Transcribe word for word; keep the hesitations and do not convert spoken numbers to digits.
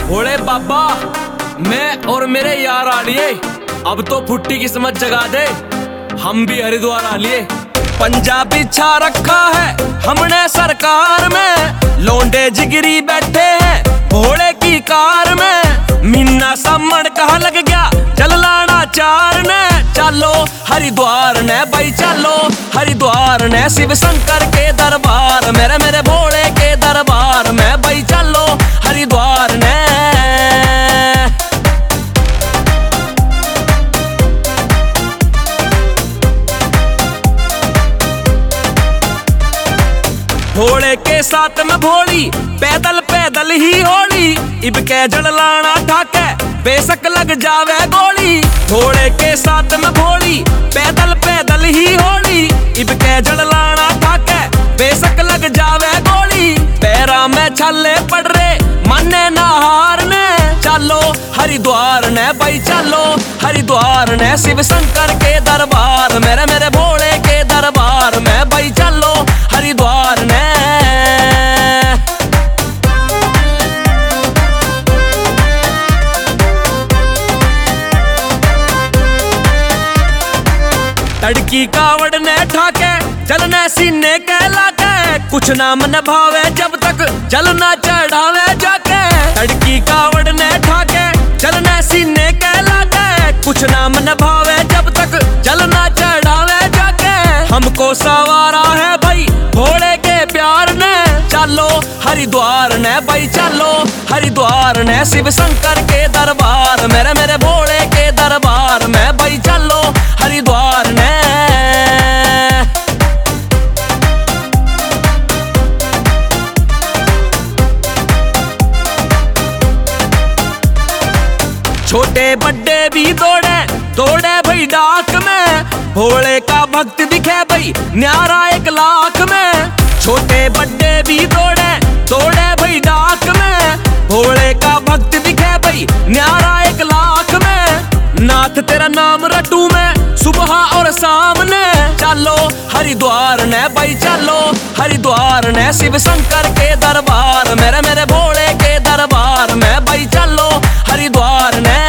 भोले बाबा मैं और मेरे यार आ लिए, अब तो फुट्टी किस्मत जगा दे, हम भी हरिद्वार आ लिए। पंजाबी छा रखा है हमने सरकार में, लौंडे जिगरी बैठे हैं भोले की कार में। मीना सामण कहा लग गया चल लाना चार ने, चलो हरिद्वार ने भाई चलो हरिद्वार ने, शिव शंकर के दरबार मेरे मेरे भोले के दरबार में भाई चलो हरिद्वार ने। भोले के साथ में भोली पैदल पैदल ही होली, इब के जड़ लाना ठाके बेशक लग जावे गोली। भोले के साथ में भोली पैदल पैदल ही होली, इब के जड़ लाना ठाके बेशक लग जावे गोली। पैरा में छाले पड़ रे माने नहार ने, चलो हरिद्वार ने भाई चलो हरिद्वार ने, शिव शंकर के दरबार मेरे मेरे भोले के दरबार में भाई चलो हरिद्वार ने। तड़की कावड़ ने ठाके चलने सीने के लाके, कुछ नाम न भावे जब तक जलना चढ़ावे जाके। तड़की कावड़ ने ठाके चलने सीने के लाके, कुछ नाम न भावे जब तक जलना चढ़ावे जाके। हमको सवारा है भाई भोले के प्यार ने, चलो हरिद्वार ने भाई चलो हरिद्वार ने, शिव शंकर के दरबार मेरे मेरे भोले के दरबार में भाई चलो हरिद्वार ने। छोटे बड्डे भी दौड़े दौड़े भाई डाक में, भोले का भक्त दिखे भाई न्यारा एक लाख में। छोटे बड्डे भी दौड़े दौड़े भाई डाक में, भोले का भक्त दिखे भाई न्यारा एक लाख में। नाथ तेरा नाम रटू में सुबह और सामने, चलो हरिद्वार ने भाई चलो हरिद्वार ने, शिव शंकर के दरबार मेरे मेरे भोले के दरबार में भाई चलो हरिद्वार ने।